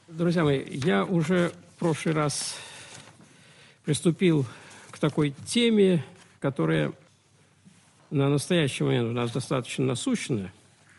Друзья мои, я уже в прошлый раз приступил к такой теме, которая на настоящий момент у нас достаточно насущная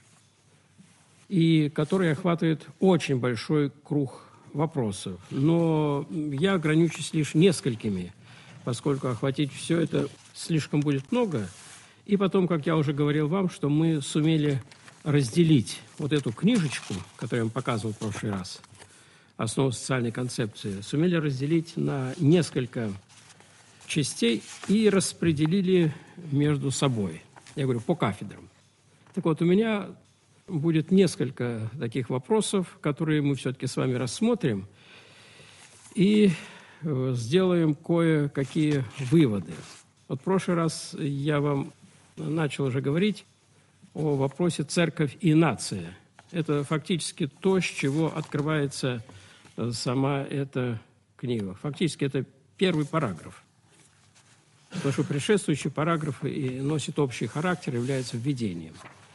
и которая охватывает очень большой круг вопросов. Но я ограничусь лишь несколькими, поскольку охватить все это слишком будет много. И потом, как я уже говорил вам, что мы сумели разделить вот эту книжечку, которую я вам показывал в прошлый раз, «Основы социальной концепции», сумели разделить на несколько частей и распределили между собой. Я говорю, по кафедрам. Так вот, у меня будет несколько таких вопросов, которые мы все-таки с вами рассмотрим и сделаем кое-какие выводы. Вот в прошлый раз я вам начал уже говорить о вопросе «Церковь и нация». Это фактически то, с чего открывается сама эта книга. Фактически это первый параграф. Потому что предшествующий параграф и носит общий характер, является введением.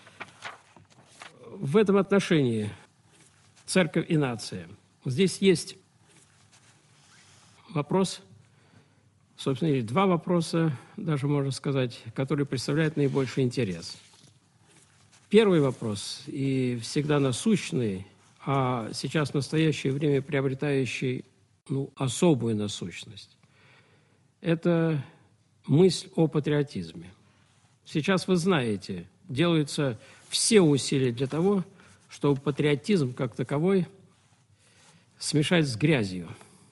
В этом отношении «Церковь и нация». Здесь есть вопрос, собственно, или два вопроса, даже можно сказать, которые представляют наибольший интерес. Первый вопрос, и всегда насущный, а сейчас в настоящее время приобретающий особую насущность, это мысль о патриотизме. Сейчас, вы знаете, делаются все усилия для того, чтобы патриотизм как таковой смешать с грязью.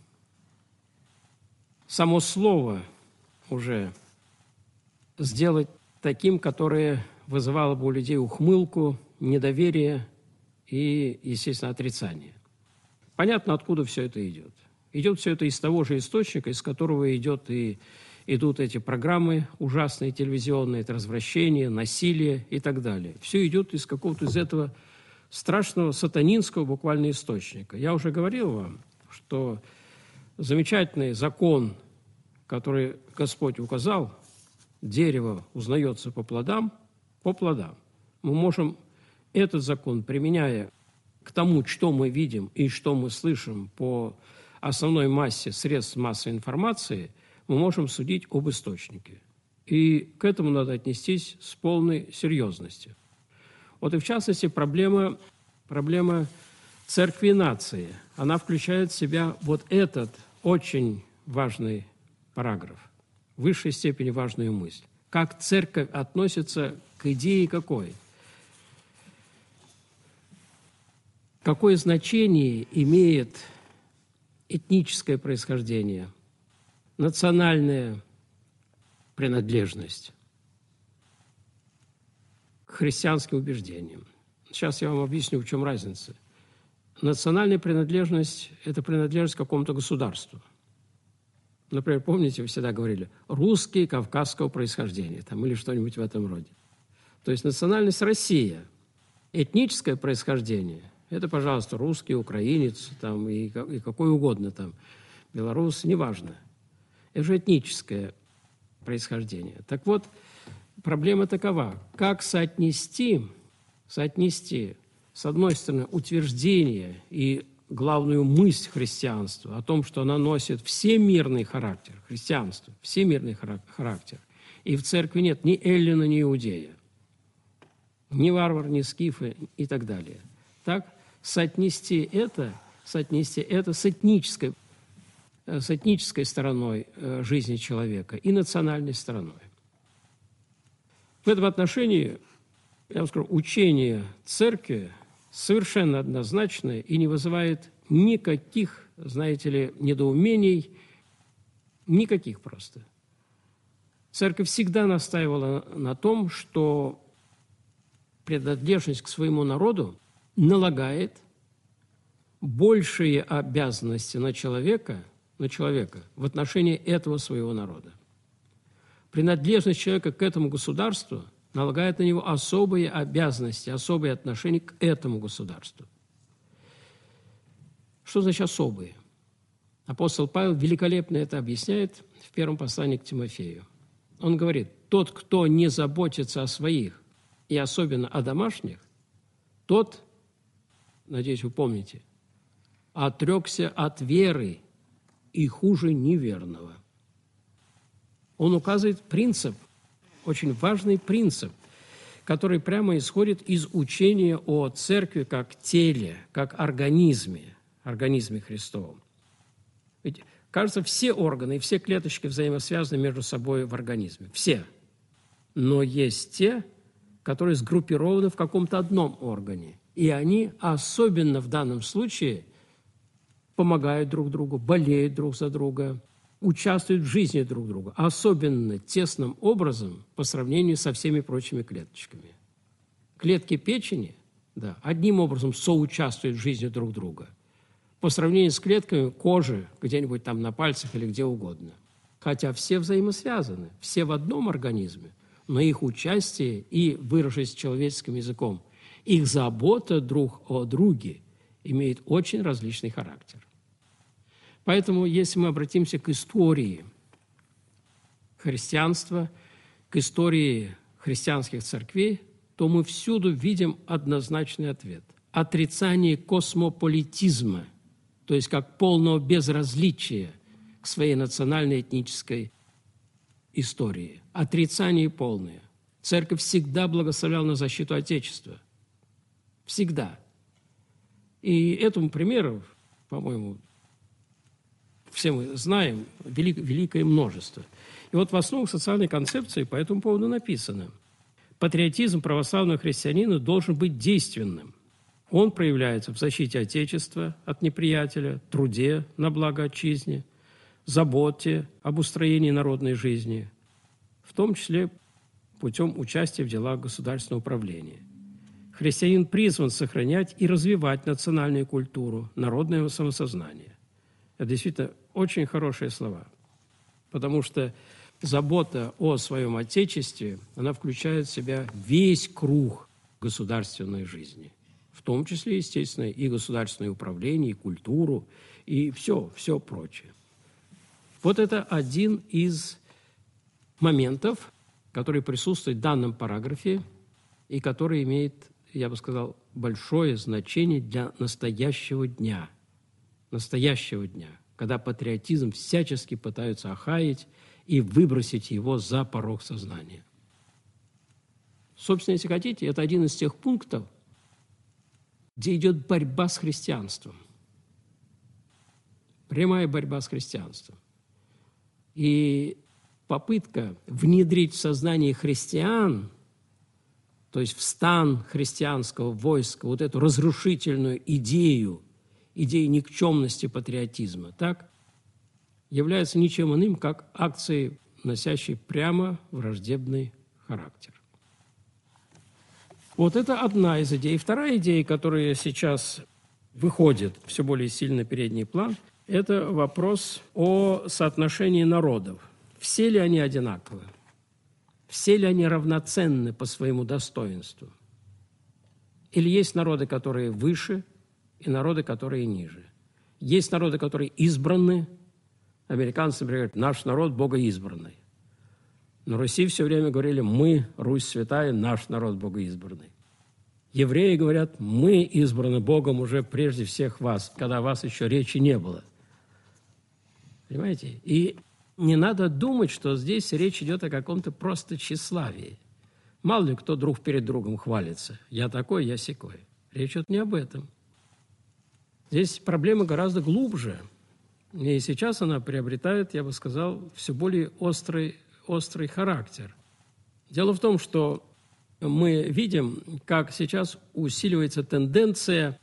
Само слово уже сделать таким, которое вызывало бы у людей ухмылку, недоверие и, естественно, отрицание. Понятно, откуда все это идет. Идет все это из того же источника, из которого идут эти программы ужасные, телевизионные, это развращение, насилие и так далее. Все идет из какого-то из этого страшного сатанинского буквально источника. Я уже говорил вам, что замечательный закон, который Господь указал, дерево узнается по плодам, мы можем этот закон, применяя к тому, что мы видим и что мы слышим по основной массе средств массовой информации, мы можем судить об источнике. И к этому надо отнестись с полной серьезностью. Вот и в частности проблема церкви и нации. Она включает в себя вот этот очень важный параграф, в высшей степени важную мысль. Как церковь относится к идее какой? Какое значение имеет этническое происхождение, национальная принадлежность к христианским убеждениям? Сейчас я вам объясню, в чем разница. Национальная принадлежность – это принадлежность к какому-то государству. Например, помните, вы всегда говорили «русский кавказского происхождения» или что-нибудь в этом роде. То есть национальность – Россия. Этническое происхождение – это, пожалуйста, русский, украинец и какой угодно белорус, неважно. Это же этническое происхождение. Так вот, проблема такова. Как соотнести, с одной стороны, утверждение и главную мысль христианства о том, что она носит всемирный характер, христианство, всемирный характер. И в церкви нет ни эллина, ни иудея, ни варвар, ни скифы и так далее. Так, соотнести это с этнической стороной жизни человека и национальной стороной. В этом отношении, я вам скажу, учение церкви совершенно однозначное и не вызывает никаких, недоумений, никаких просто. Церковь всегда настаивала на том, что принадлежность к своему народу налагает большие обязанности на человека в отношении этого своего народа. Принадлежность человека к этому государству налагает на него особые обязанности, особые отношения к этому государству. Что значит особые? Апостол Павел великолепно это объясняет в первом послании к Тимофею. Он говорит, тот, кто не заботится о своих, и особенно о домашних, тот, надеюсь, вы помните, отрекся от веры и хуже неверного. Он указывает принцип, очень важный принцип, который прямо исходит из учения о церкви как теле, как организме Христовом. Ведь, кажется, все органы и все клеточки взаимосвязаны между собой в организме. Все. Но есть те, которые сгруппированы в каком-то одном органе. И они, особенно в данном случае, помогают друг другу, болеют друг за друга, участвуют в жизни друг друга, особенно тесным образом по сравнению со всеми прочими клеточками. Клетки печени, да, одним образом соучаствуют в жизни друг друга, по сравнению с клетками кожи где-нибудь там на пальцах или где угодно. Хотя все взаимосвязаны, все в одном организме, но их участие и, выражаясь человеческим языком, их забота друг о друге имеет очень различный характер. Поэтому, если мы обратимся к истории христианства, к истории христианских церквей, то мы всюду видим однозначный ответ. Отрицание космополитизма, то есть как полного безразличия к своей национально-этнической истории. Отрицание полное. Церковь всегда благословляла на защиту Отечества. Всегда. И этому примеру, по-моему, все мы знаем, великое множество. И вот в основах социальной концепции по этому поводу написано: патриотизм православного христианина должен быть действенным. Он проявляется в защите Отечества от неприятеля, труде на благо отчизне, заботе об устроении народной жизни, в том числе путем участия в делах государственного управления. Христианин призван сохранять и развивать национальную культуру, народное самосознание. Это действительно очень хорошие слова, потому что забота о своем Отечестве, она включает в себя весь круг государственной жизни, в том числе, естественно, и государственное управление, и культуру, и все прочее. Вот это один из моментов, который присутствует в данном параграфе и который имеет, я бы сказал, большое значение для настоящего дня, когда патриотизм всячески пытаются охаять и выбросить его за порог сознания. Собственно, если хотите, это один из тех пунктов, где идет борьба с христианством. Прямая борьба с христианством. И попытка внедрить в сознание христиан, то есть в стан христианского войска, вот эту разрушительную идею никчемности патриотизма, так, является ничем иным, как акцией, носящей прямо враждебный характер. Вот это одна из идей. Вторая идея, которая сейчас выходит все более сильно на передний план, это вопрос о соотношении народов. Все ли они одинаковы? Все ли они равноценны по своему достоинству? Или есть народы, которые выше, и народы, которые ниже? Есть народы, которые избраны. Американцы, например, говорят: наш народ богоизбранный. На Руси все время говорили: мы, Русь святая, наш народ богоизбранный. Евреи говорят: мы избраны Богом уже прежде всех вас, когда о вас еще речи не было. Понимаете? И не надо думать, что здесь речь идет о каком-то просто тщеславии. Мало ли кто друг перед другом хвалится. Я такой, я сякой. Речь идет не об этом. Здесь проблема гораздо глубже. И сейчас она приобретает, я бы сказал, все более острый характер. Дело в том, что мы видим, как сейчас усиливается тенденция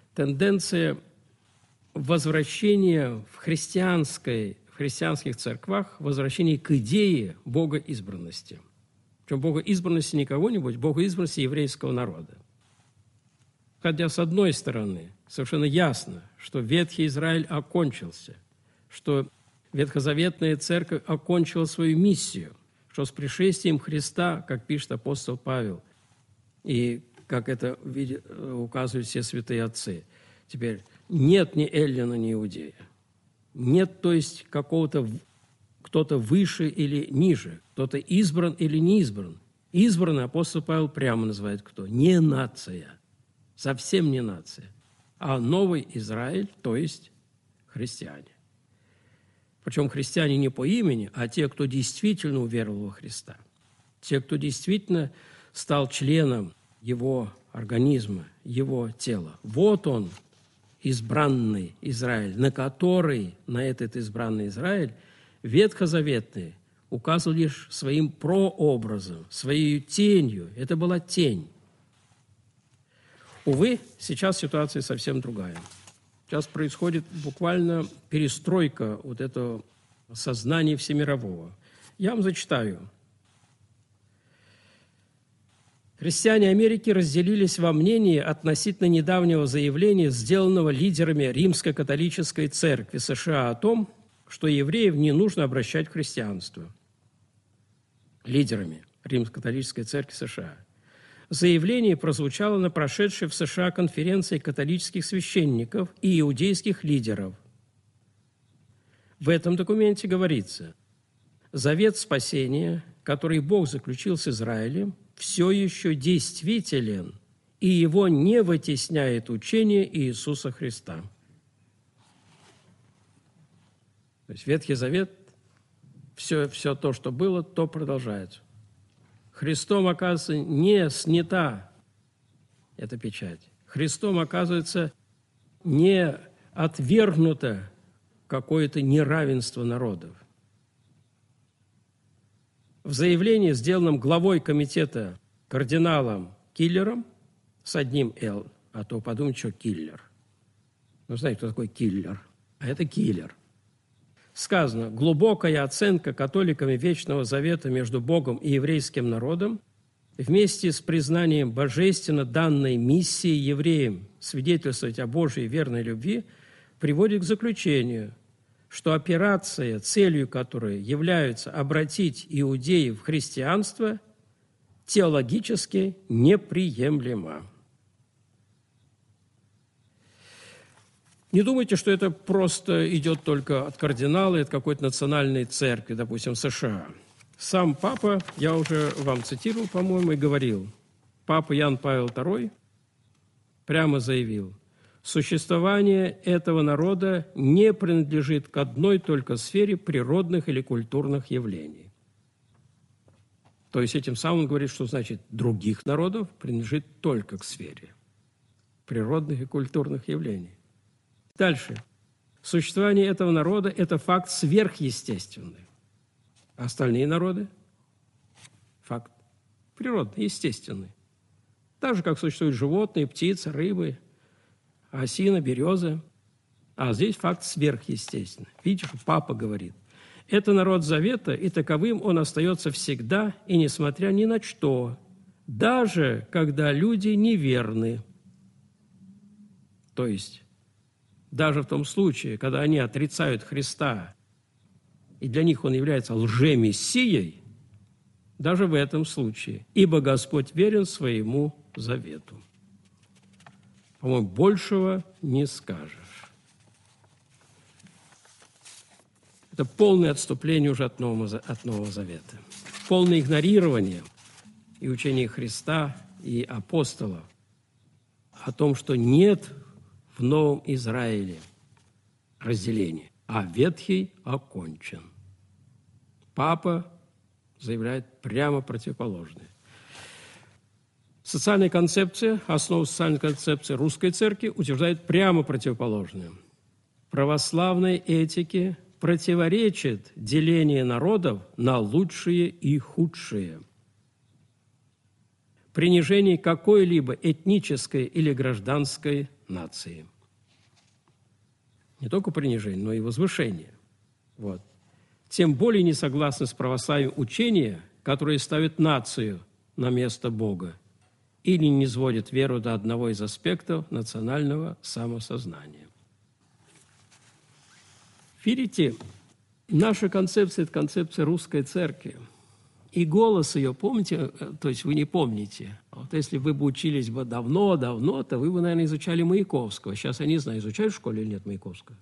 возвращения в христианских церквах, возвращения к идее богоизбранности. Причем богоизбранности не кого-нибудь, богоизбранности еврейского народа. Хотя, с одной стороны, совершенно ясно, что Ветхий Израиль окончился, что Ветхозаветная церковь окончила свою миссию, что с пришествием Христа, как пишет апостол Павел, и как это указывают все святые отцы, теперь нет ни эллина, ни иудея. Нет, то есть, какого-то кто-то выше или ниже, кто-то избран или не избран. Избранный апостол Павел прямо называет кто? Не нация. Совсем не нация. а новый Израиль, то есть христиане. Причем христиане не по имени, а те, кто действительно уверовал во Христа, те, кто действительно стал членом его организма, его тела. Вот он, избранный Израиль, на который, на этот избранный Израиль, ветхозаветный указывал лишь своим прообразом, своей тенью. Это была тень. Увы, сейчас ситуация совсем другая. Сейчас происходит буквально перестройка вот этого сознания всемирового. Я вам зачитаю. Христиане Америки разделились во мнении относительно недавнего заявления, сделанного лидерами Римско-католической церкви США о том, что евреев не нужно обращать в христианство. Лидерами Римско-католической церкви США. Заявление прозвучало на прошедшей в США конференции католических священников и иудейских лидеров. В этом документе говорится: завет спасения, который Бог заключил с Израилем, все еще действителен, и его не вытесняет учение Иисуса Христа. То есть Ветхий Завет, все то, что было, то продолжается. Христом, оказывается, не снята эта печать. Христом, оказывается, не отвергнуто какое-то неравенство народов. В заявлении, сделанном главой комитета кардиналом Киллером, с одним «Л», а то подумать, что киллер. Ну, знаете, кто такой киллер? А это киллер. Сказано: глубокая оценка католиками Вечного Завета между Богом и еврейским народом вместе с признанием божественно данной миссии евреям свидетельствовать о Божьей верной любви приводит к заключению, что операция, целью которой является обратить иудеев в христианство, теологически неприемлема. Не думайте, что это просто идет только от кардинала и от какой-то национальной церкви, допустим, США. Сам папа, я уже вам цитировал, по-моему, и говорил, папа Иоанн Павел II прямо заявил: существование этого народа не принадлежит к одной только сфере природных или культурных явлений. То есть этим самым он говорит, что значит других народов принадлежит только к сфере природных и культурных явлений. Дальше. Существование этого народа – это факт сверхъестественный. Остальные народы – факт природный, естественный. Так же, как существуют животные, птицы, рыбы, осина, береза. А здесь факт сверхъестественный. Видите, что папа говорит. Это народ завета, и таковым он остается всегда, и несмотря ни на что, даже когда люди неверны. То есть даже в том случае, когда они отрицают Христа, и для них Он является лжемессией, даже в этом случае, ибо Господь верен своему завету. По-моему, большего не скажешь. Это полное отступление уже от Нового Завета. Полное игнорирование и учения Христа, и апостолов о том, что нет в Новом Израиле разделения, а Ветхий окончен. Папа заявляет прямо противоположное. Социальная концепция, основа социальной концепции русской церкви утверждает прямо противоположное. Православной этике противоречит деление народов на лучшие и худшие. Принижение какой-либо этнической или гражданской нации. Не только принижение, но и возвышение. Вот. Тем более не согласны с православием учения, которые ставят нацию на место Бога или не сводят веру до одного из аспектов национального самосознания. Видите, наша концепция – это концепция русской церкви. И голос ее, помните, то есть вы не помните. Вот если вы бы учились бы давно, то вы бы, наверное, изучали Маяковского. Сейчас я не знаю, изучают в школе или нет Маяковского?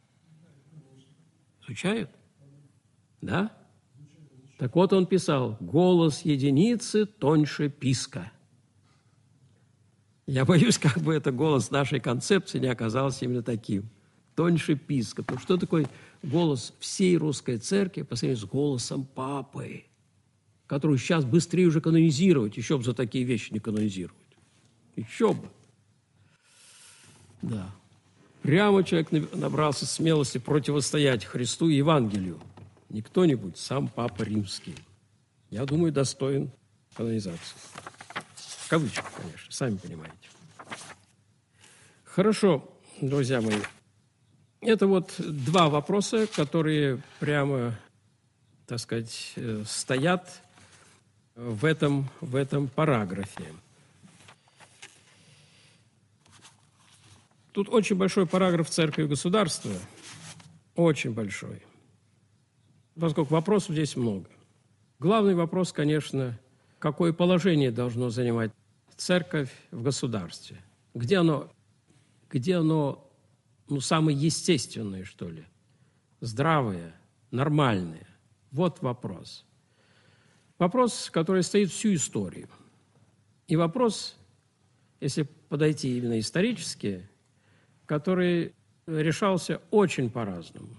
Изучают? Да? Так вот он писал: «Голос единицы тоньше писка». Я боюсь, как бы это голос нашей концепции не оказался именно таким. Тоньше писка. Потому что такой голос всей русской церкви по сравнению с голосом Папы, которую сейчас быстрее уже канонизировать, еще бы за такие вещи не канонизировать. Еще бы. Да. Прямо человек набрался смелости противостоять Христу и Евангелию. Не кто-нибудь, сам Папа Римский. Я думаю, достоин канонизации. В кавычках, конечно, сами понимаете. Хорошо, друзья мои. Это вот два вопроса, которые прямо, так сказать, стоят в этом параграфе. Тут очень большой параграф «Церковь и государство». Очень большой. Поскольку вопросов здесь много. Главный вопрос, конечно, какое положение должно занимать церковь в государстве? Где оно самое естественное, что ли? Здравое, нормальное. Вот вопрос. Вопрос, который стоит всю историю. И вопрос, если подойти именно исторически, который решался очень по-разному.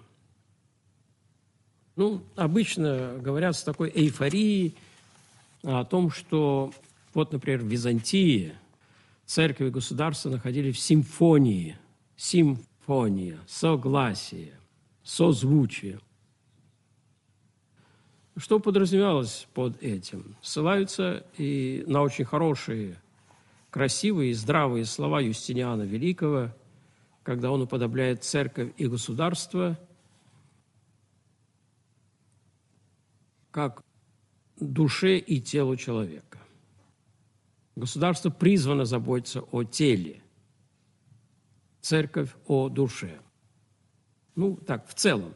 Обычно говорят с такой эйфорией о том, что, вот, например, в Византии церковь и государство находились в симфонии. Симфония, согласие, созвучие. Что подразумевалось под этим? Ссылаются и на очень хорошие, красивые и здравые слова Юстиниана Великого, когда он уподобляет церковь и государство как душе и телу человека. Государство призвано заботиться о теле, церковь о душе. Так, в целом.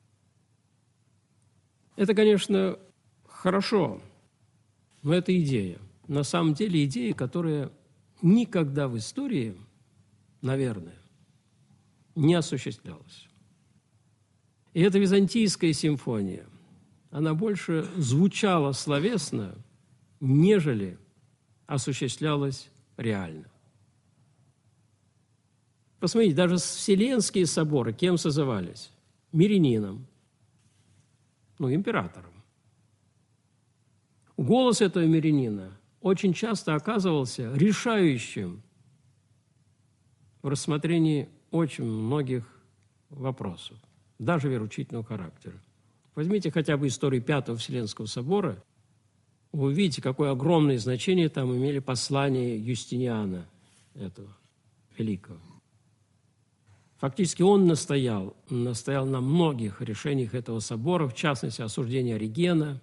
Это, конечно, хорошо, но это идея. На самом деле идея, которая никогда в истории, наверное, не осуществлялась. И эта византийская симфония, она больше звучала словесно, нежели осуществлялась реально. Посмотрите, даже Вселенские соборы кем созывались? Мирянином, императором. Голос этого мирянина очень часто оказывался решающим в рассмотрении очень многих вопросов, даже вероучительного характера. Возьмите хотя бы историю Пятого Вселенского собора, вы увидите, какое огромное значение там имели послания Юстиниана этого великого. Фактически он настоял на многих решениях этого собора, в частности, осуждения Оригена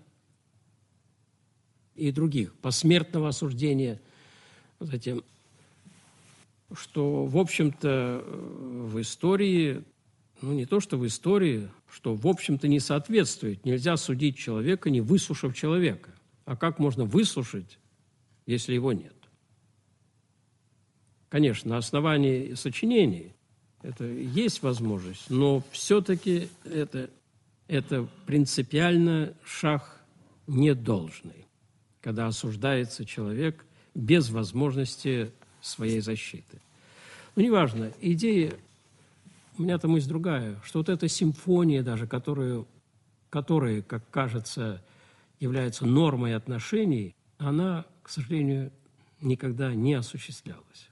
и других, посмертного осуждения, затем, что, в общем-то, в истории, не то что в истории, что, в общем-то, не соответствует. Нельзя судить человека, не выслушав человека. А как можно выслушать, если его нет? Конечно, на основании сочинений это есть возможность, но все-таки это принципиально шаг недолжный, когда осуждается человек без возможности своей защиты. Неважно, идея, у меня там есть другая, что вот эта симфония даже, которая, как кажется, является нормой отношений, она, к сожалению, никогда не осуществлялась.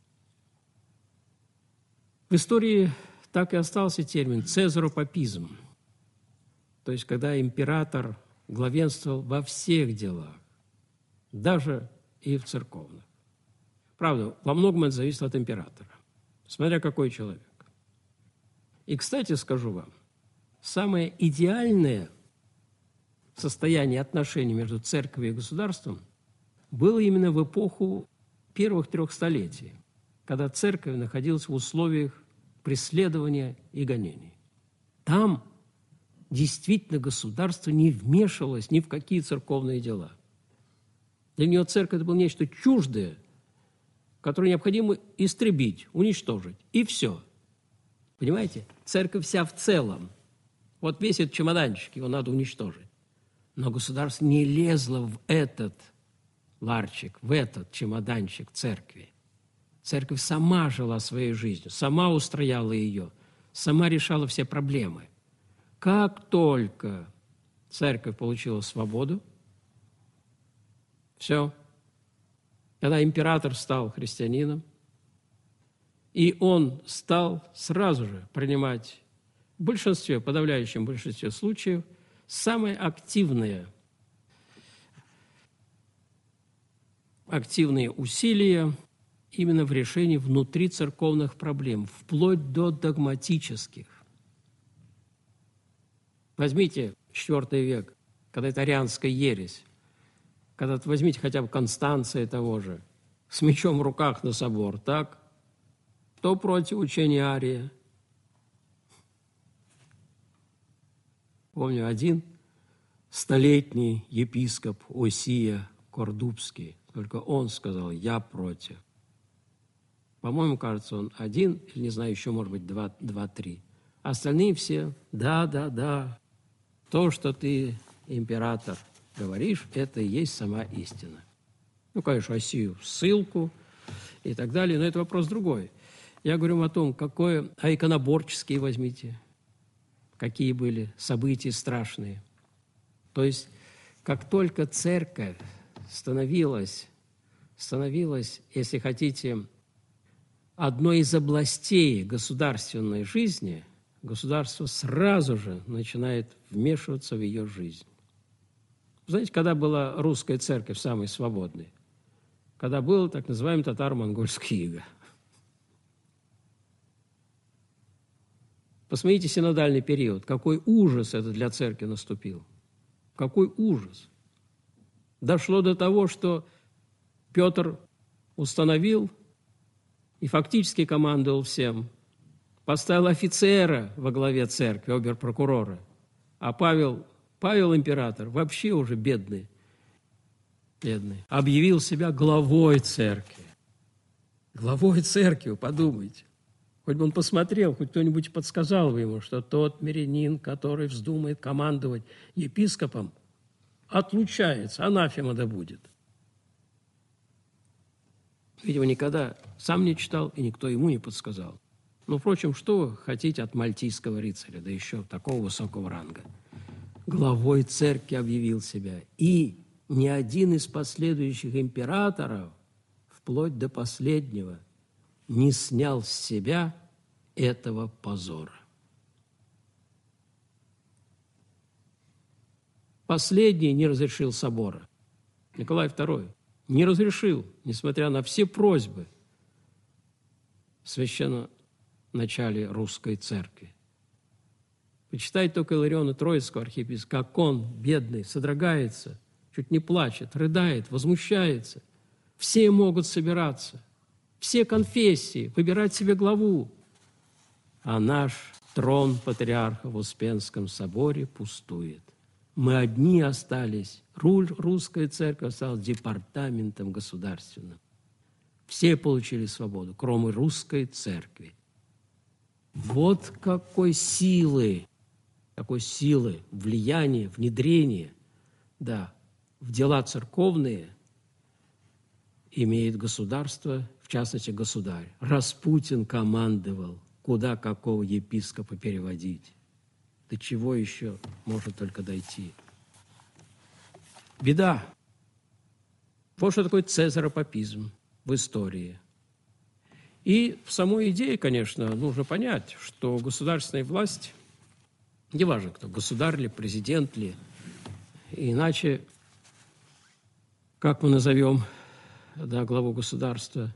В истории так и остался термин «цезаропапизм», то есть когда император главенствовал во всех делах, даже и в церковных. Правда, во многом это зависит от императора, смотря какой человек. И, кстати, скажу вам, самое идеальное состояние отношений между церковью и государством было именно в эпоху первых 3 столетий, когда церковь находилась в условиях преследования и гонений. Там действительно государство не вмешивалось ни в какие церковные дела. Для нее церковь – это было нечто чуждое, которое необходимо истребить, уничтожить, и все. Понимаете? Церковь вся в целом. Вот весь этот чемоданчик, его надо уничтожить. Но государство не лезло в этот ларчик, в этот чемоданчик церкви. Церковь сама жила своей жизнью, сама устрояла ее, сама решала все проблемы. Как только церковь получила свободу, все. Когда император стал христианином, и он стал сразу же принимать в большинстве, подавляющем большинстве случаев, самые активные усилия именно в решении внутрицерковных проблем, вплоть до догматических. Возьмите IV век, когда это арианская ересь, когда возьмите хотя бы Констанция того же, с мечом в руках на собор, так? Кто против учения Ария? Помню, один столетний епископ Осия Кордубский, только он сказал: «Я против». По-моему, кажется, он один, или, не знаю, еще, может быть, два-три. Остальные все: да, то, что ты, император, говоришь, это и есть сама истина. Ну, конечно, Осию в ссылку и так далее, но это вопрос другой. Я говорю о том, иконоборческие возьмите, какие были события страшные. То есть, как только церковь становилась, если хотите, одной из областей государственной жизни, государство сразу же начинает вмешиваться в ее жизнь. Знаете, когда была русская церковь самой свободной? Когда был так называемый татаро-монгольский иго. Посмотрите синодальный период. Какой ужас это для церкви наступил. Какой ужас. Дошло до того, что Петр установил и фактически командовал всем. Поставил офицера во главе церкви, обер-прокурора. А Павел император, вообще уже бедный, объявил себя главой церкви. Главой церкви, подумайте. Хоть бы он посмотрел, хоть кто-нибудь подсказал бы ему, что тот мирянин, который вздумает командовать епископом, отлучается, анафема да будет. Видимо, никогда сам не читал, и никто ему не подсказал. Но, впрочем, что вы хотите от мальтийского рыцаря, да еще такого высокого ранга? Главой церкви объявил себя. И ни один из последующих императоров, вплоть до последнего, не снял с себя этого позора. Последний не разрешил собора. Николай II не разрешил, несмотря на все просьбы в священноначале русской церкви. Почитайте только Илариона Троицкого, архиепископа, как он, бедный, содрогается, чуть не плачет, рыдает, возмущается. Все могут собираться, все конфессии, выбирать себе главу. А наш трон патриарха в Успенском соборе пустует. Мы одни остались, русская церковь осталась департаментом государственным. Все получили свободу, кроме русской церкви. Вот какой силы, влияния, внедрения, в дела церковные имеет государство, в частности, государь. Распутин командовал, куда какого епископа переводить. До чего еще может только дойти? Беда. Вот что такое цезаропапизм в истории. И в самой идее, конечно, нужно понять, что государственная власть, неважно кто, государь ли, президент ли, иначе, как мы назовем главу государства,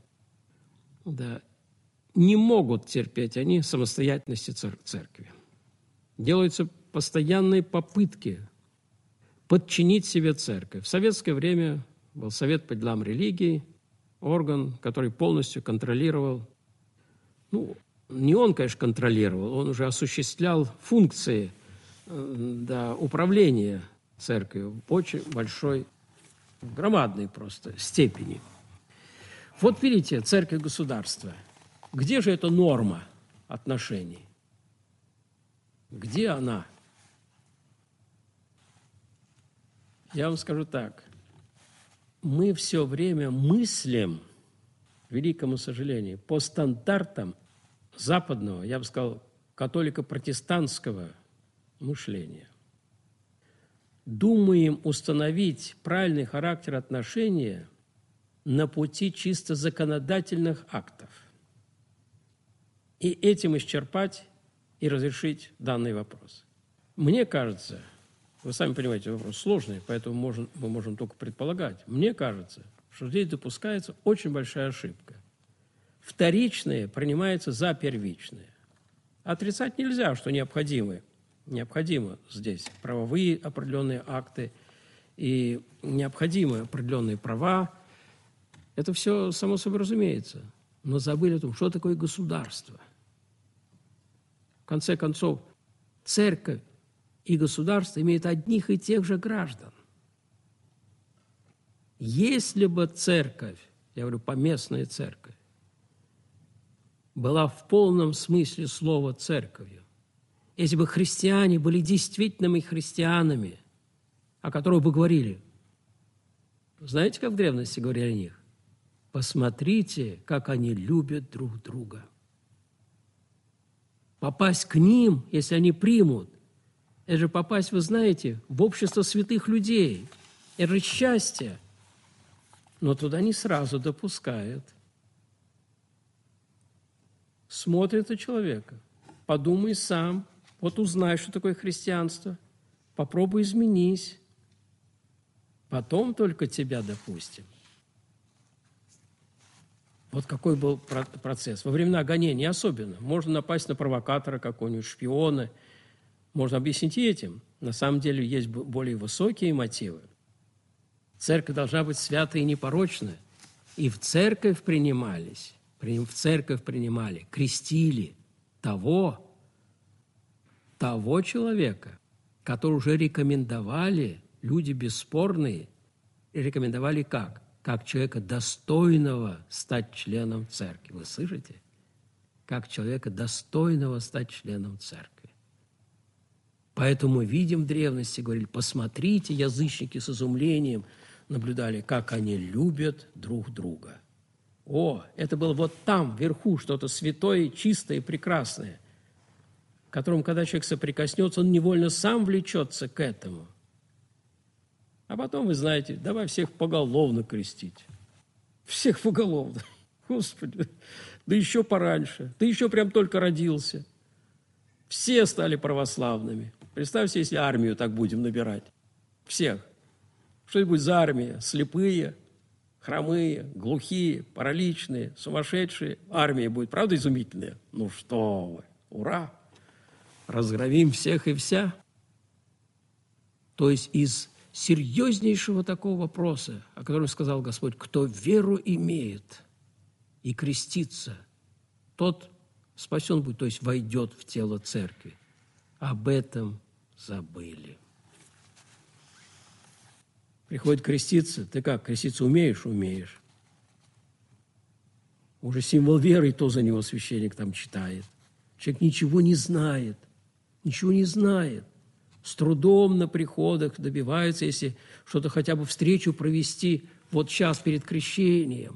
не могут терпеть они самостоятельности церкви. Делаются постоянные попытки подчинить себе церковь. В советское время был Совет по делам религии, орган, который полностью контролировал, не он, конечно, контролировал, он уже осуществлял функции управления церковью в очень большой, громадной просто степени. Вот видите, церковь и государство. Где же эта норма отношений? Где она? Я вам скажу так. Мы все время мыслим великому сожалению, по стандартам западного, я бы сказал, католико-протестантского мышления. Думаем установить правильный характер отношения на пути чисто законодательных актов и этим исчерпать и разрешить данный вопрос. Мне кажется, вы сами понимаете, вопрос сложный, поэтому мы можем только предполагать. Мне кажется, что здесь допускается очень большая ошибка. Вторичное принимается за первичное. Отрицать нельзя, что необходимо здесь правовые определенные акты и необходимы определенные права. Это все само собой разумеется. Но забыли о том, что такое государство. В конце концов, церковь и государство имеют одних и тех же граждан. Если бы церковь, я говорю, поместная церковь, была в полном смысле слова церковью, если бы христиане были действительными христианами, о которых бы говорили, знаете, как в древности говорили о них? Посмотрите, как они любят друг друга. Попасть к ним, если они примут, это же попасть, вы знаете, в общество святых людей. Это же счастье. Но туда не сразу допускают. Смотрят на человека. Подумай сам. Вот узнай, что такое христианство. Попробуй изменись. Потом только тебя допустим. Вот какой был процесс. Во времена гонений особенно. Можно напасть на провокатора какого-нибудь, шпиона. Можно объяснить и этим. На самом деле есть более высокие мотивы. Церковь должна быть святая и непорочная. И в церковь принимали, крестили того человека, который уже рекомендовали, люди бесспорные, рекомендовали как? Как человека, достойного стать членом церкви. Вы слышите? Как человека, достойного стать членом церкви. Поэтому мы видим в древности, говорили, посмотрите, язычники с изумлением наблюдали, как они любят друг друга. О, это было вот там, вверху, что-то святое, чистое и прекрасное, к которому, когда человек соприкоснется, он невольно сам влечется к этому. А потом, вы знаете, давай всех поголовно крестить. Всех поголовно. Господи, да еще пораньше, да еще прям только родился. Все стали православными. Представьте, если армию так будем набирать. Всех. Что это будет за армия? Слепые, хромые, глухие, параличные, сумасшедшие. Армия будет, правда, изумительная? Ну что вы, ура! Разгромим всех и вся. То есть из серьезнейшего такого вопроса, о котором сказал Господь, кто веру имеет и крестится, тот спасен будет, то есть войдет в тело церкви. Об этом забыли. Приходит креститься. Ты как, креститься умеешь? Умеешь. Уже символ веры, и то за него священник там читает. Человек ничего не знает. Ничего не знает. С трудом на приходах добивается, если что-то хотя бы встречу провести вот час перед крещением.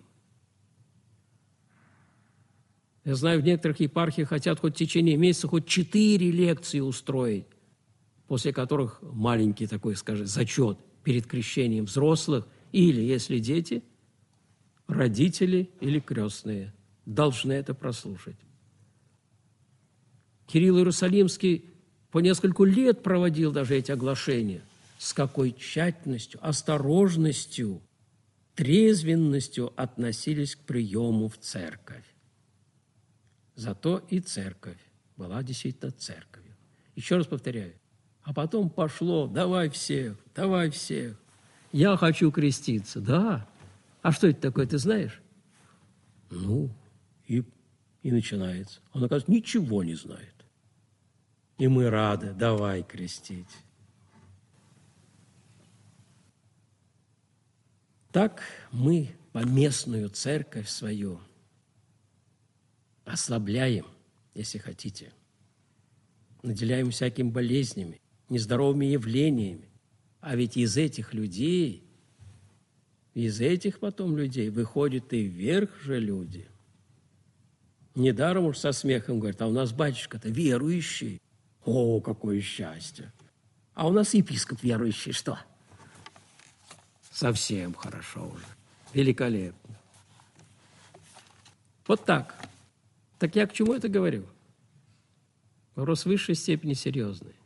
Я знаю, в некоторых епархиях хотят хоть в течение месяца хоть 4 лекции устроить, после которых маленький такой, скажем, зачет перед крещением взрослых или, если дети, родители или крестные должны это прослушать. Кирилл Иерусалимский по несколько лет проводил даже эти оглашения. С какой тщательностью, осторожностью, трезвенностью относились к приему в церковь. Зато и церковь была действительно церковью. Еще раз повторяю. А потом пошло, давай всех. Я хочу креститься, да. А что это такое, ты знаешь? Ну, и начинается. Он, оказывается, ничего не знает. И мы рады, давай крестить. Так мы поместную церковь свою ослабляем, если хотите, наделяем всякими болезнями, нездоровыми явлениями. А ведь из этих людей Из этих потом людей выходят и вверх же люди. Недаром уж со смехом говорят, а у нас батюшка-то верующий. О, какое счастье! А у нас епископ верующий, что? Совсем хорошо уже. Великолепно. Вот так. Так я к чему это говорю? Вопрос в высшей степени серьезный.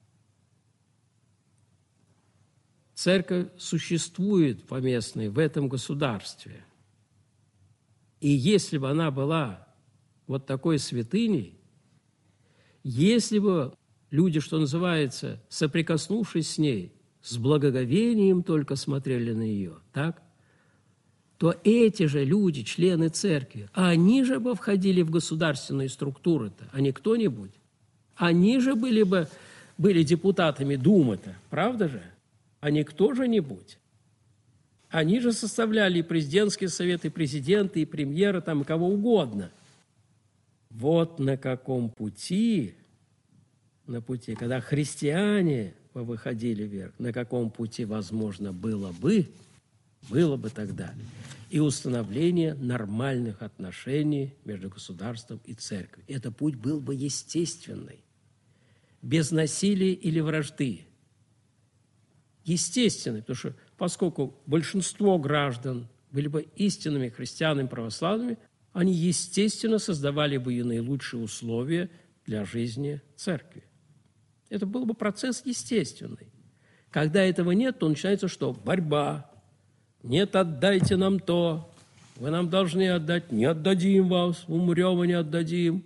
Церковь существует поместной в этом государстве. И если бы она была вот такой святыней, если бы люди, что называется, соприкоснувшись с ней, с благоговением только смотрели на нее, так, то эти же люди, члены церкви, они же бы входили в государственные структуры-то, а не кто-нибудь. Они же были депутатами Думы-то, правда же? А не кто-нибудь. Они же составляли и президентский совет, и президента, и премьера, там, и кого угодно. Вот на каком пути, на пути, когда христиане выходили вверх, на каком пути, возможно, было бы тогда и установление нормальных отношений между государством и церковью. Это путь был бы естественный, без насилия или вражды. Естественный, потому что поскольку большинство граждан были бы истинными христианами, православными, они, естественно, создавали бы и наилучшие условия для жизни церкви. Это был бы процесс естественный. Когда этого нет, то начинается что? Борьба. Нет, отдайте нам то. Вы нам должны отдать. Не отдадим вас. Умрем и не отдадим.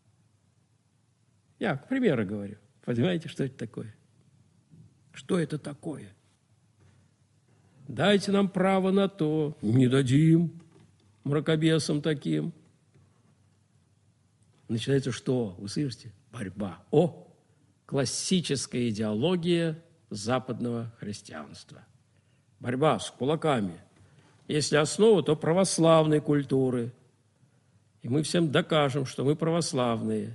Я, к примеру, говорю. Понимаете, что это такое? Что это такое? Дайте нам право на то. Не дадим. Мракобесам таким. Начинается что? Вы слышите? Борьба. О! Классическая идеология западного христианства. Борьба с кулаками. Если основа, то православной культуры. И мы всем докажем, что мы православные.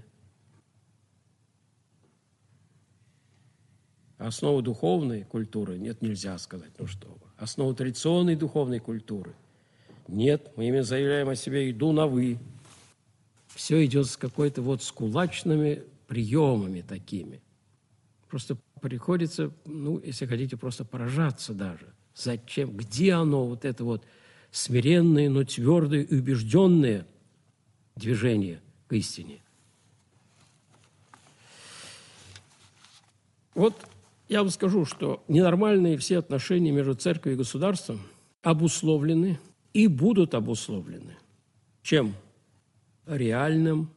Основу духовной культуры нет, нельзя сказать. Ну что вы. Основу традиционной духовной культуры нет. Мы ими заявляем о себе «иду на вы». Все идет с какой-то вот с кулачными приемами такими. Просто приходится, ну, если хотите, просто поражаться даже. Зачем? Где оно, вот это вот смиренное, но твердое и убежденное движение к истине? Вот я вам скажу, что ненормальные все отношения между церковью и государством обусловлены и будут обусловлены. Чем? Реальным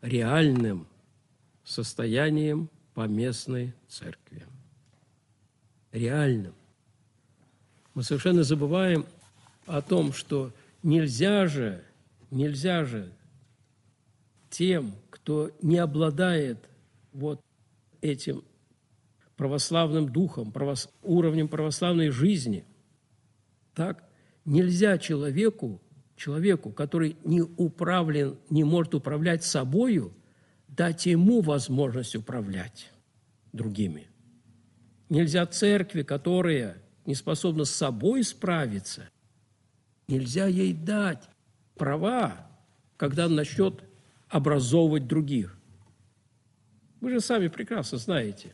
состоянием поместной церкви. Реальным. Мы совершенно забываем о том, что нельзя же тем, кто не обладает вот этим православным духом, уровнем православной жизни, так, нельзя человеку, который не может управлять собою, дать ему возможность управлять другими. Нельзя церкви, которая не способна с собой справиться, нельзя ей дать права, когда она начнет образовывать других. Вы же сами прекрасно знаете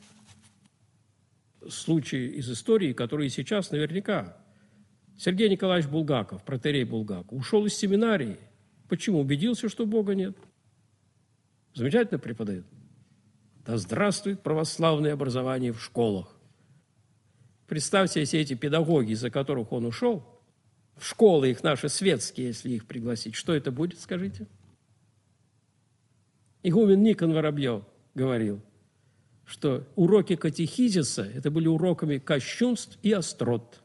случаи из истории, которые сейчас наверняка. Сергей Николаевич Булгаков, протоиерей Булгаков, ушел из семинарии. Почему? Убедился, что Бога нет. Замечательно преподает. Да здравствует православное образование в школах. Представьте, если эти педагоги, из-за которых он ушел, в школы их наши светские, если их пригласить, что это будет, скажите? Игумен Никон Воробьев говорил, что уроки катехизиса – это были уроками кощунств и острот.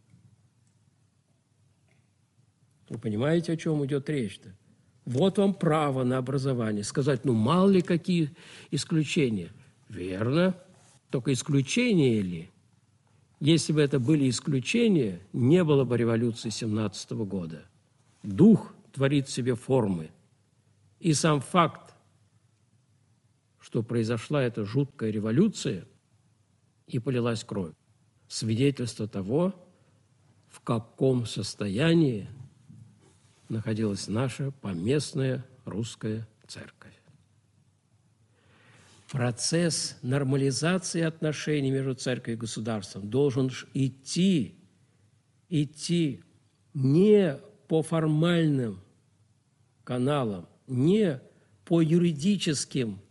Вы понимаете, о чем идет речь-то? Вот вам право на образование. Сказать, ну, мало ли какие исключения. Верно. Только исключения ли? Если бы это были исключения, не было бы революции 17 года. Дух творит в себе формы. И сам факт, что произошла эта жуткая революция и полилась кровь, свидетельство того, в каком состоянии находилась наша поместная русская церковь. Процесс нормализации отношений между церковью и государством должен идти не по формальным каналам, не по юридическим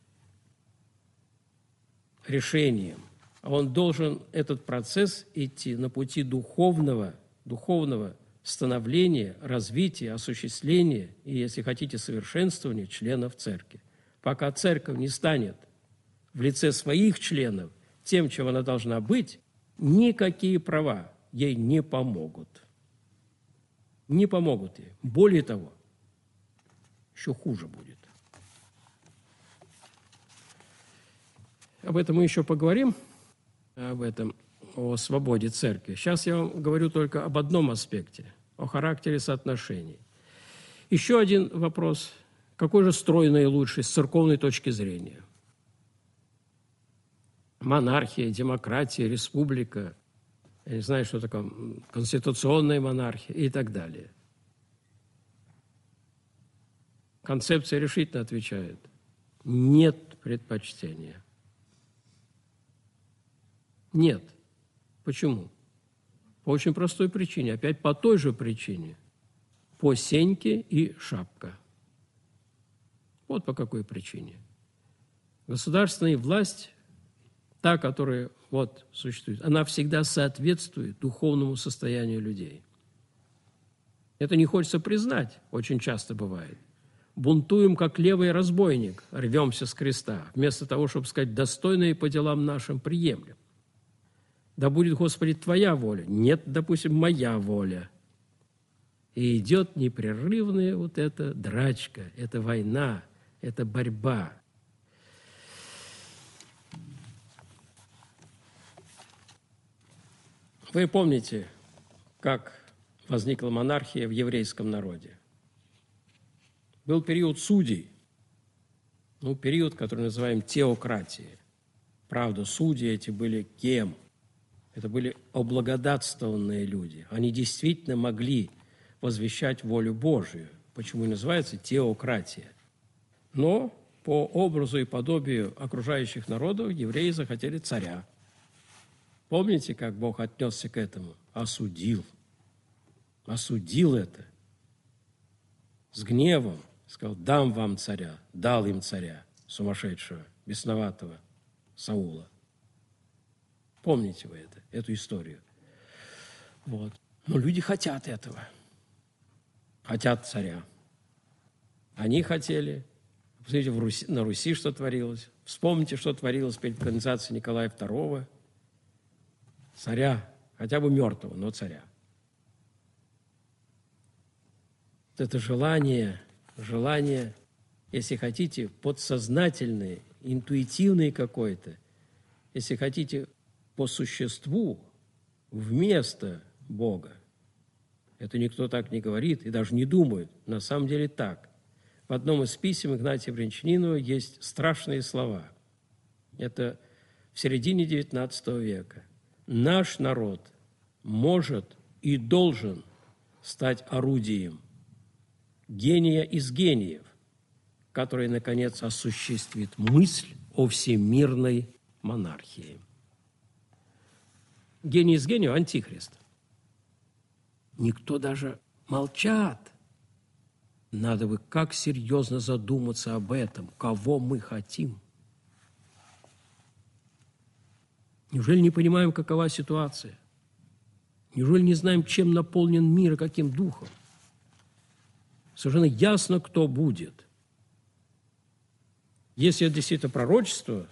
решениям, а он должен, этот процесс, идти на пути духовного становления, развития, осуществления и, если хотите, совершенствования членов церкви. Пока церковь не станет в лице своих членов тем, чем она должна быть, никакие права ей не помогут. Не помогут ей. Более того, еще хуже будет. Об этом мы еще поговорим, о свободе церкви. Сейчас я вам говорю только об одном аспекте, о характере соотношений. Еще один вопрос. Какой же строй наилучший с церковной точки зрения? Монархия, демократия, республика, я не знаю, что такое конституционная монархия и так далее. Концепция решительно отвечает: нет предпочтения. Нет. Почему? По очень простой причине. Опять по той же причине. По сеньке и шапка. Вот по какой причине. Государственная власть, та, которая вот существует, она всегда соответствует духовному состоянию людей. Это не хочется признать, очень часто бывает. Бунтуем, как левый разбойник, рвемся с креста, вместо того, чтобы сказать: достойные по делам нашим приемлем. Да будет, Господи, Твоя воля. Нет, допустим, моя воля. И идет непрерывная вот эта драчка, эта война, эта борьба. Вы помните, как возникла монархия в еврейском народе? Был период судей, период, который называем теократией. Правда, судьи эти были кем? Это были облагодатствованные люди. Они действительно могли возвещать волю Божию, почему и называется теократия. Но по образу и подобию окружающих народов евреи захотели царя. Помните, как Бог отнесся к этому? Осудил. Осудил это. С гневом сказал: дам вам царя. Дал им царя, сумасшедшего, бесноватого Саула. Помните вы эту историю? Вот. Но люди хотят этого. Хотят царя. Они хотели. Посмотрите, на Руси что творилось. Вспомните, что творилось перед канонизацией Николая II. Царя, хотя бы мертвого, но царя. Это желание, если хотите, подсознательное, интуитивное какое-то, если хотите, по существу, вместо Бога. Это никто так не говорит и даже не думает. На самом деле так. В одном из писем Игнатия Брянчанинова есть страшные слова. Это в середине XIX века. Наш народ может и должен стать орудием гения из гениев, который, наконец, осуществит мысль о всемирной монархии. Гений из гениев – антихрист. Никто даже молчат. Надо бы как серьезно задуматься об этом, кого мы хотим. Неужели не понимаем, какова ситуация? Неужели не знаем, чем наполнен мир и каким духом? Совершенно ясно, кто будет. Если это действительно пророчество,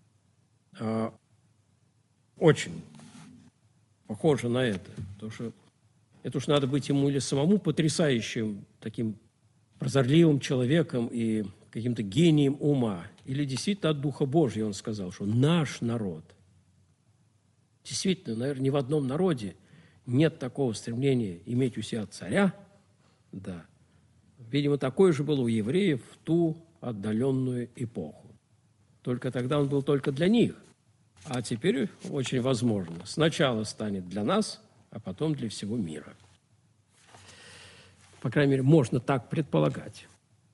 очень похоже на это, потому что это уж надо быть ему или самому потрясающим таким прозорливым человеком и каким-то гением ума, или действительно от Духа Божьего он сказал, что наш народ. Действительно, наверное, ни в одном народе нет такого стремления иметь у себя царя. Да. Видимо, такое же было у евреев в ту отдаленную эпоху. Только тогда он был только для них. А теперь очень возможно. Сначала станет для нас, а потом для всего мира. По крайней мере, можно так предполагать.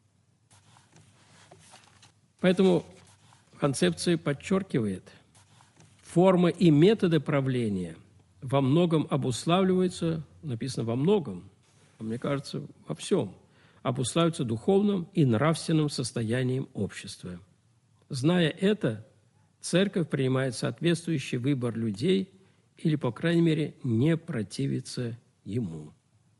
Поэтому концепция подчеркивает, формы и методы правления во многом обуславливаются, написано во многом, а мне кажется, во всем, обуславливаются духовным и нравственным состоянием общества. Зная это, церковь принимает соответствующий выбор людей или, по крайней мере, не противится ему.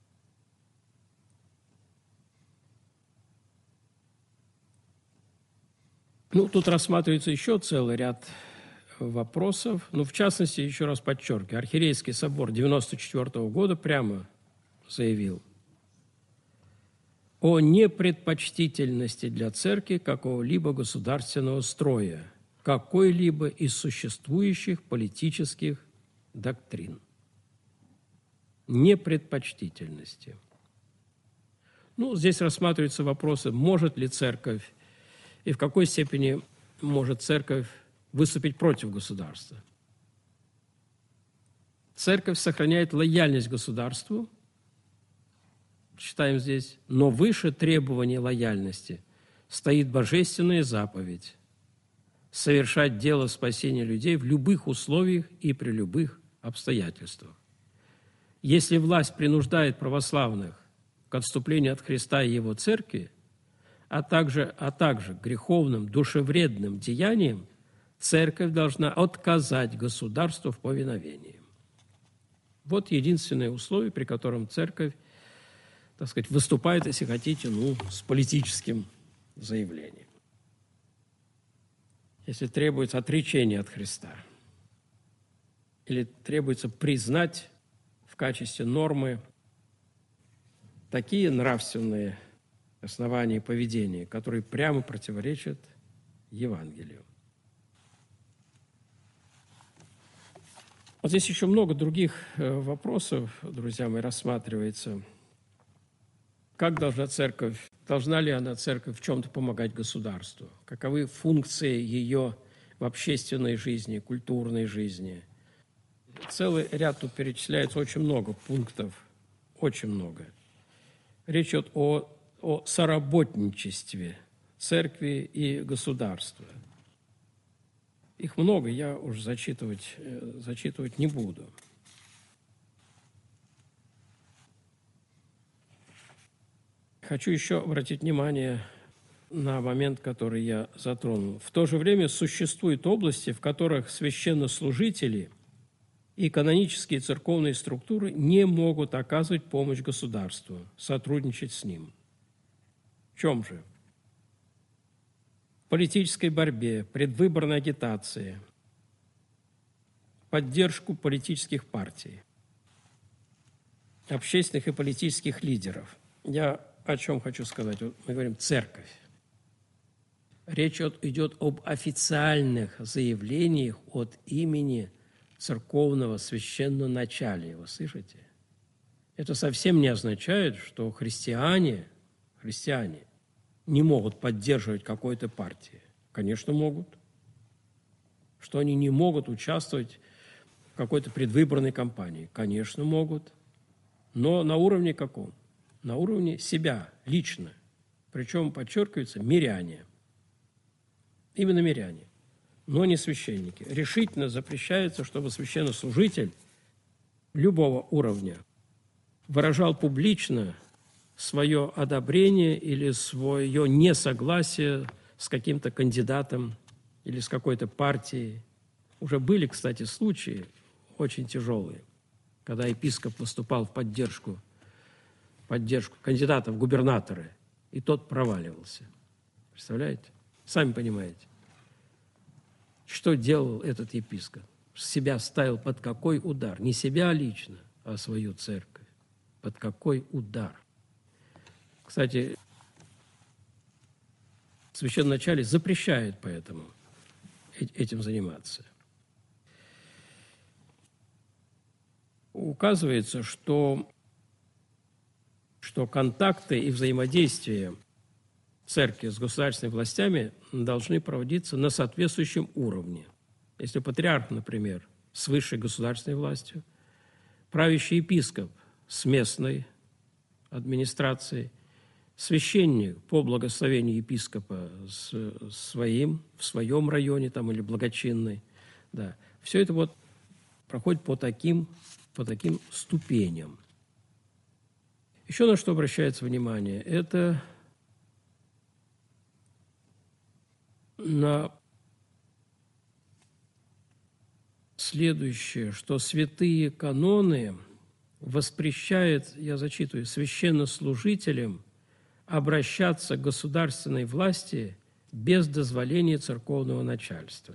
Тут рассматривается еще целый ряд вопросов. В частности, еще раз подчеркиваю, Архиерейский собор 1994 года прямо заявил о непредпочтительности для церкви какого-либо государственного строя, какой-либо из существующих политических доктрин. Непредпочтительности. Здесь рассматриваются вопросы, может ли церковь и в какой степени может церковь выступить против государства. Церковь сохраняет лояльность государству, читаем здесь, но выше требования лояльности стоит божественная заповедь совершать дело спасения людей в любых условиях и при любых обстоятельствах. Если власть принуждает православных к отступлению от Христа и Его Церкви, а также греховным, душевредным деяниям, церковь должна отказать государству в повиновении. Вот единственное условие, при котором церковь, выступает, если хотите, с политическим заявлением. Если требуется отречение от Христа или требуется признать в качестве нормы такие нравственные основания поведения, которые прямо противоречат Евангелию. Вот здесь еще много других вопросов, друзья мои, рассматривается. Как должна ли она, церковь, в чем-то помогать государству? Каковы функции ее в общественной жизни, культурной жизни? Целый ряд тут перечисляется, очень много пунктов, очень много. Речь идет о соработничестве церкви и государства. Их много, я уже зачитывать не буду. Хочу еще обратить внимание на момент, который я затронул. В то же время существуют области, в которых священнослужители и канонические церковные структуры не могут оказывать помощь государству, сотрудничать с ним. В чем же? В политической борьбе, предвыборной агитации, поддержку политических партий, общественных и политических лидеров. Я о чем хочу сказать? Мы говорим «церковь». Речь идет об официальных заявлениях от имени церковного священноначалия. Вы слышите? Это совсем не означает, что христиане не могут поддерживать какой-то партии. Конечно, могут. Что они не могут участвовать в какой-то предвыборной кампании. Конечно, могут. Но на уровне каком? На уровне себя, лично. Причем, подчеркивается, миряне. Именно миряне, но не священники. Решительно запрещается, чтобы священнослужитель любого уровня выражал публично свое одобрение или свое несогласие с каким-то кандидатом или с какой-то партией. Уже были, кстати, случаи очень тяжелые, когда епископ выступал в поддержку кандидата в губернаторы, и тот проваливался. Представляете? Сами понимаете. Что делал этот епископ? Себя ставил под какой удар? Не себя лично, а свою церковь. Под какой удар? Кстати, священноначалие запрещает поэтому этим заниматься. Указывается, что контакты и взаимодействие церкви с государственными властями должны проводиться на соответствующем уровне. Если патриарх, например, с высшей государственной властью, правящий епископ с местной администрацией, священник по благословению епископа в своем районе там, или благочинный. Да. Все это вот проходит по таким ступеням. Еще на что обращается внимание, это на следующее, что святые каноны воспрещают, я зачитываю, священнослужителям обращаться к государственной власти без дозволения церковного начальства.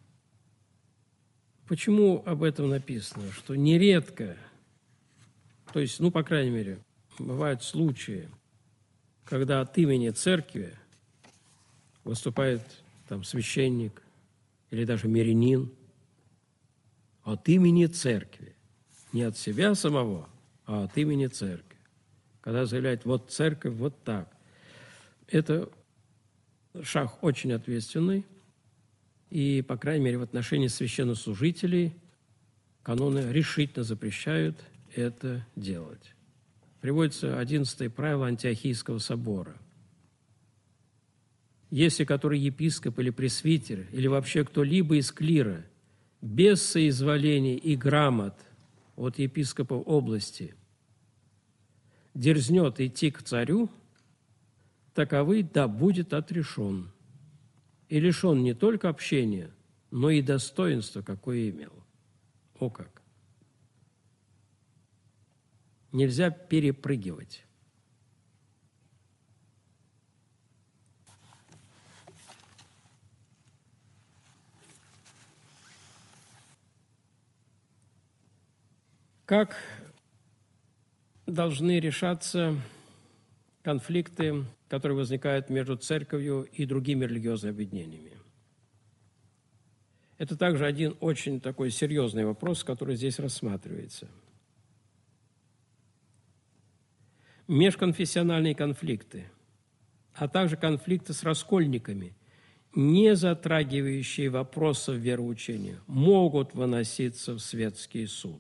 Почему об этом написано? Что нередко, то есть, по крайней мере, бывают случаи, когда от имени церкви выступает там священник или даже мирянин, от имени церкви, не от себя самого, а от имени церкви. Когда заявляет, вот церковь, вот так. Это шаг очень ответственный, и, по крайней мере, в отношении священнослужителей каноны решительно запрещают это делать. Приводится 11-е правило Антиохийского собора. Если который епископ или пресвитер, или вообще кто-либо из клира без соизволений и грамот от епископа области дерзнет идти к царю, таковый да будет отрешен и лишен не только общения, но и достоинства, какое имел. О как! Нельзя перепрыгивать. Как должны решаться конфликты, которые возникают между церковью и другими религиозными объединениями? Это также один очень такой серьезный вопрос, который здесь рассматривается. Межконфессиональные конфликты, а также конфликты с раскольниками, не затрагивающие вопросов вероучения, могут выноситься в светский суд.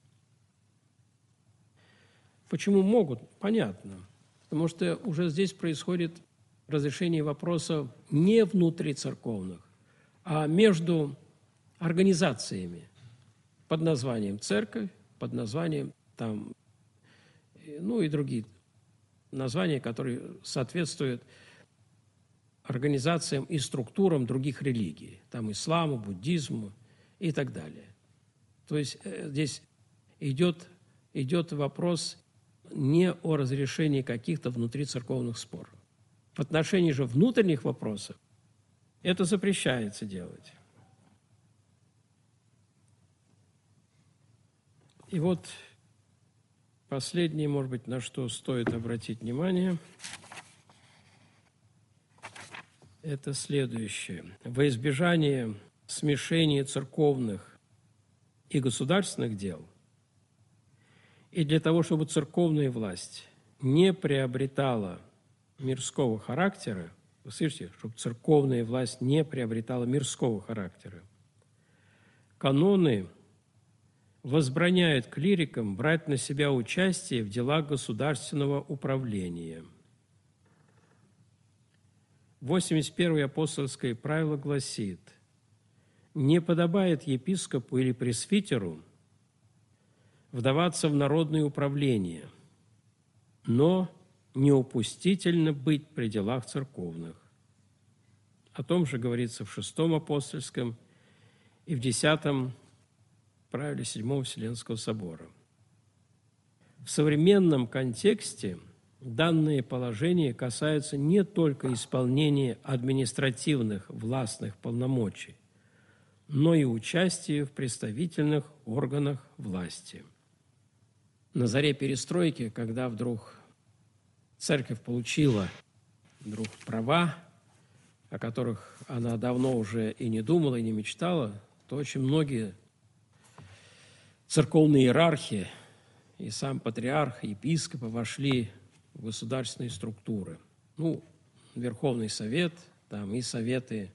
Почему могут? Понятно. Потому что уже здесь происходит разрешение вопросов не внутрицерковных, а между организациями под названием церковь, под названием и другие названия, которые соответствуют организациям и структурам других религий, исламу, буддизму и так далее. То есть здесь идет вопрос не о разрешении каких-то внутрицерковных споров. В отношении же внутренних вопросов это запрещается делать. И вот последнее, может быть, на что стоит обратить внимание, это следующее. Во избежание смешения церковных и государственных дел и для того, чтобы церковная власть не приобретала мирского характера, вы слышите, чтобы церковная власть не приобретала мирского характера, каноны возбраняют клирикам брать на себя участие в делах государственного управления. 81-е апостольское правило гласит: «Не подобает епископу или пресвитеру вдаваться в народное управление, но неупустительно быть при делах церковных». О том же говорится в 6-м апостольском и в 10-м правиле 7-го Вселенского собора. В современном контексте данные положения касаются не только исполнения административных властных полномочий, но и участия в представительных органах власти. На заре перестройки, когда вдруг церковь получила права, о которых она давно уже и не думала, и не мечтала, то очень многие церковные иерархи и сам патриарх, и епископы вошли в государственные структуры. Верховный Совет, и советы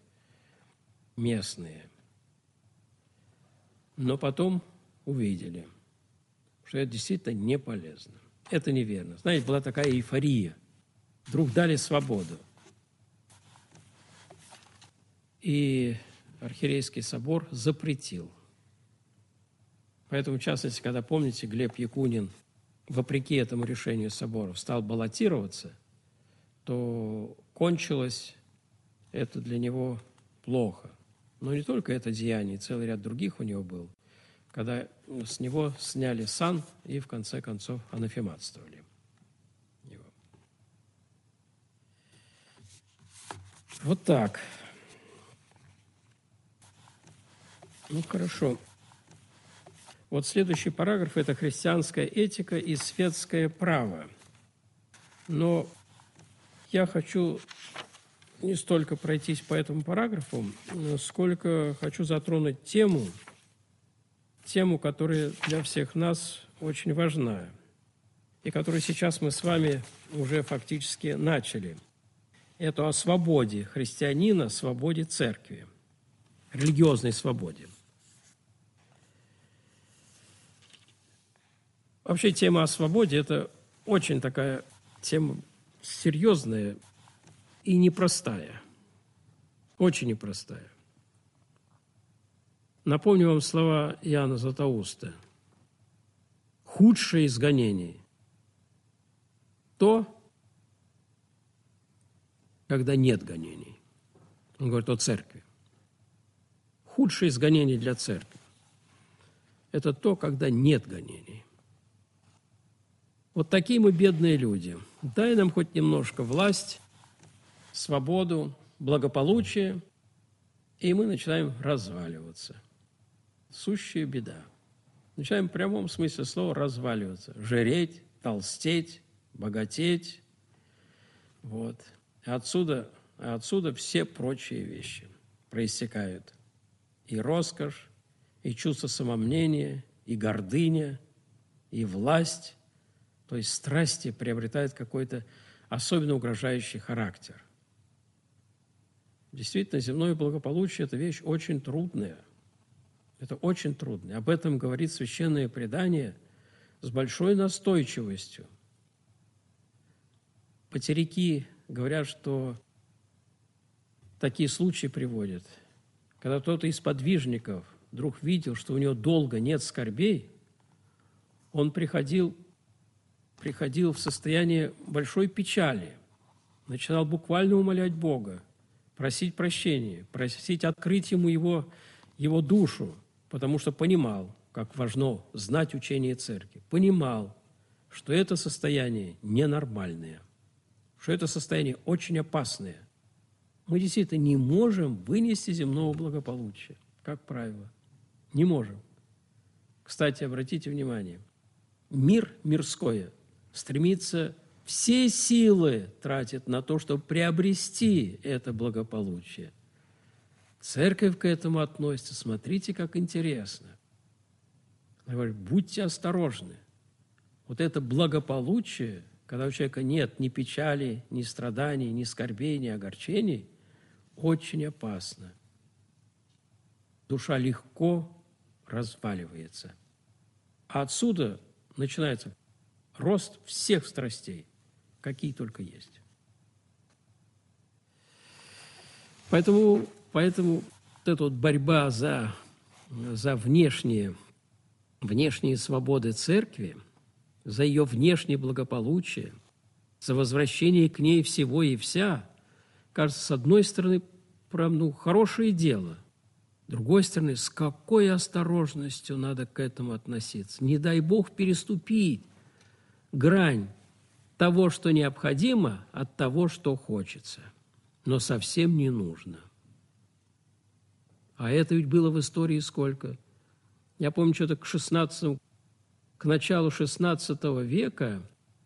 местные. Но потом увидели, что это действительно не полезно. Это неверно. Знаете, была такая эйфория. Вдруг дали свободу. И Архиерейский собор запретил. Поэтому, в частности, когда, помните, Глеб Якунин, вопреки этому решению собора, стал баллотироваться, то кончилось это для него плохо. Но не только это деяние, целый ряд других у него был, когда с него сняли сан и, в конце концов, анафематствовали его. Вот так. Ну, хорошо. Вот следующий параграф – это христианская этика и светское право. Но я хочу не столько пройтись по этому параграфу, сколько хочу затронуть тему, которая для всех нас очень важна, и которую сейчас мы с вами уже фактически начали. Это о свободе христианина, свободе церкви, религиозной свободе. Вообще тема о свободе – это очень такая тема серьезная и непростая, очень непростая. Напомню вам слова Иоанна Златоуста. Худшее из гонений – то, когда нет гонений. Он говорит о церкви. Худшее из гонений для церкви – это то, когда нет гонений. Вот такие мы бедные люди. Дай нам хоть немножко власть, свободу, благополучие, и мы начинаем разваливаться. Сущая беда. Начинаем в прямом смысле слова разваливаться. Жиреть, толстеть, богатеть. Вот. Отсюда все прочие вещи проистекают. И роскошь, и чувство самомнения, и гордыня, и власть. То есть страсти приобретают какой-то особенно угрожающий характер. Действительно, земное благополучие – это вещь очень трудная. Это очень трудно. Об этом говорит Священное Предание с большой настойчивостью. Потеряки говорят, что такие случаи приводят, когда кто-то из подвижников вдруг видел, что у него долго нет скорбей, он приходил в состояние большой печали, начинал буквально умолять Бога, просить прощения, просить открыть ему его душу, потому что понимал, как важно знать учение церкви, понимал, что это состояние ненормальное, что это состояние очень опасное. Мы действительно не можем вынести земного благополучия, как правило. Не можем. Кстати, обратите внимание, мир мирское стремится, все силы тратит на то, чтобы приобрести это благополучие. Церковь к этому относится. Смотрите, как интересно. Она говорит, будьте осторожны. Вот это благополучие, когда у человека нет ни печали, ни страданий, ни скорбей, ни огорчений, очень опасно. Душа легко разваливается. А отсюда начинается рост всех страстей, какие только есть. Поэтому вот эта вот борьба за внешние свободы церкви, за ее внешнее благополучие, за возвращение к ней всего и вся, кажется, с одной стороны, хорошее дело, с другой стороны, с какой осторожностью надо к этому относиться. Не дай Бог переступить грань того, что необходимо, от того, что хочется, но совсем не нужно. А это ведь было в истории сколько? Я помню, что-то к началу XVI века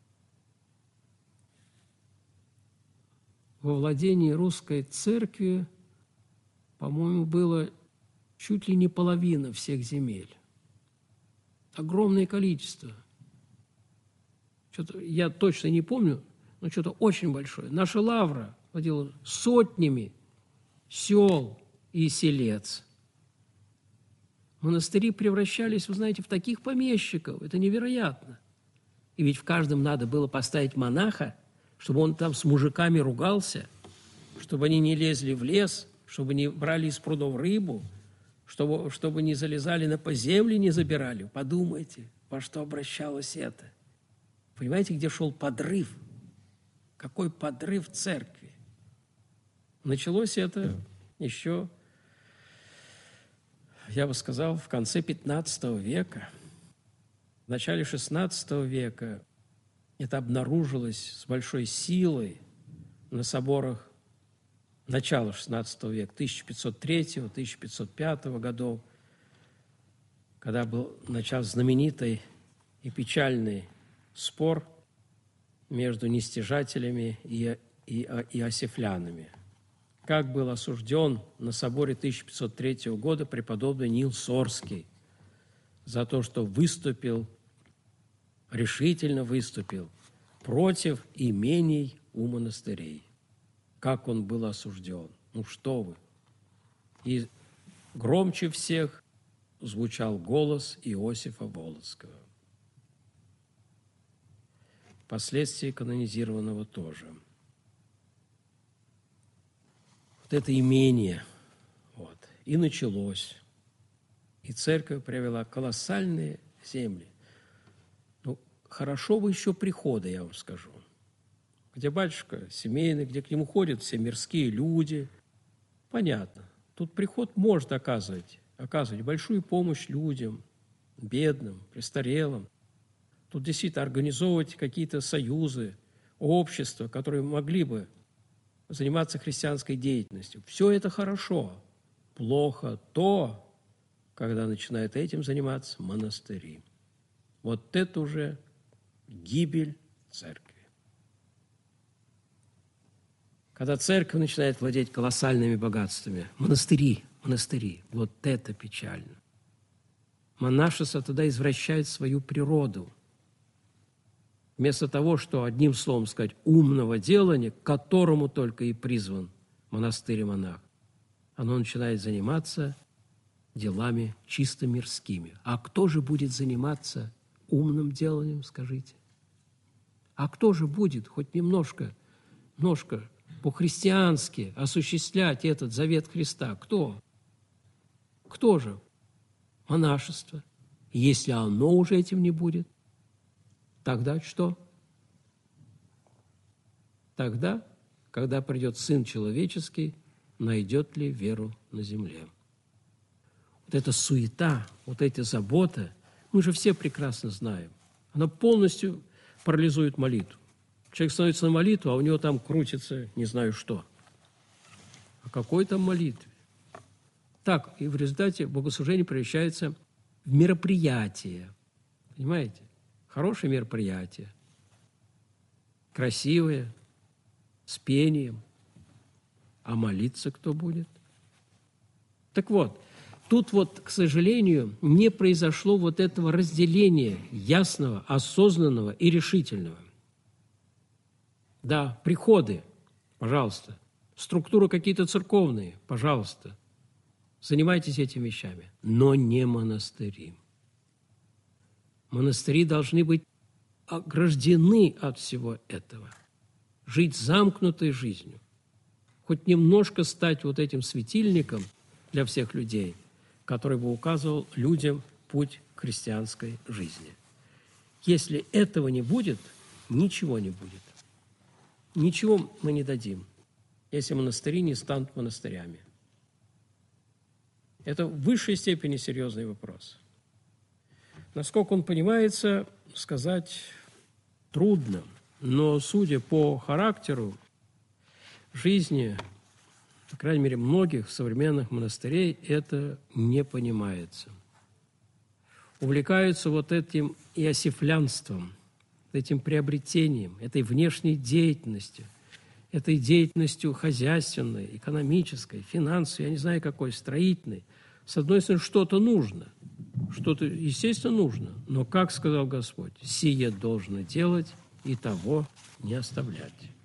во владении русской церкви, по-моему, было чуть ли не половина всех земель. Огромное количество. Что-то, я точно не помню, но что-то очень большое. Наша лавра владела сотнями сел и селец. Монастыри превращались, вы знаете, в таких помещиков. Это невероятно. И ведь в каждом надо было поставить монаха, чтобы он там с мужиками ругался, чтобы они не лезли в лес, чтобы не брали из прудов рыбу, чтобы не залезали на поземли, не забирали. Подумайте, во что обращалось это. Понимаете, где шел подрыв? Какой подрыв церкви? Началось это еще, я бы сказал, в конце XV века. В начале XVI века это обнаружилось с большой силой на соборах начала XVI века, 1503-1505 годов, когда был начат знаменитый и печальный спор между нестяжателями и иосифлянами. Как был осужден на соборе 1503 года преподобный Нил Сорский за то, что решительно выступил против имений у монастырей. Как он был осужден. Ну что вы. И громче всех звучал голос Иосифа Волоцкого. Впоследствии канонизированного тоже. Вот это имение. Вот. И началось. И церковь привела колоссальные земли. Ну, хорошо бы еще прихода, я вам скажу. Где батюшка семейный, где к нему ходят все мирские люди. Понятно. Тут приход может оказывать большую помощь людям, бедным, престарелым. Тут действительно организовывать какие-то союзы, общества, которые могли бы заниматься христианской деятельностью. Все это хорошо. Плохо то, когда начинают этим заниматься монастыри. Вот это уже гибель церкви. Когда церковь начинает владеть колоссальными богатствами, монастыри, вот это печально. Монашество тогда извращает свою природу. Вместо того, что, одним словом сказать, умного делания, к которому только и призван монастырь и монах, оно начинает заниматься делами чисто мирскими. А кто же будет заниматься умным деланием, скажите? А кто же будет хоть немножко по-христиански осуществлять этот завет Христа? Кто? Кто же? Монашество. Если оно уже этим не будет, тогда что? Тогда, когда придет Сын Человеческий, найдет ли веру на земле? Вот эта суета, вот эти заботы, мы же все прекрасно знаем, она полностью парализует молитву. Человек становится на молитву, а у него там крутится не знаю что. О какой там молитве? Так, и в результате богослужение превращается в мероприятие. Понимаете? Хорошее мероприятие. Красивое, с пением. А молиться кто будет? Так вот, тут вот, к сожалению, не произошло вот этого разделения ясного, осознанного и решительного. Да, приходы, пожалуйста. Структуры какие-то церковные, пожалуйста. Занимайтесь этими вещами, но не монастыри. Монастыри должны быть ограждены от всего этого. Жить замкнутой жизнью. Хоть немножко стать вот этим светильником для всех людей, который бы указывал людям путь к христианской жизни. Если этого не будет, ничего не будет. Ничего мы не дадим, если монастыри не станут монастырями. Это в высшей степени серьезный вопрос. Насколько он понимается, сказать трудно, но судя по характеру жизни, по крайней мере, многих современных монастырей, это не понимается. Увлекаются вот этим иосифлянством, этим приобретением, этой внешней деятельностью, этой деятельностью хозяйственной, экономической, финансовой, я не знаю какой, строительной. С одной стороны, что-то нужно, что-то, естественно, нужно, но, как сказал Господь, сие должно делать и того не оставлять.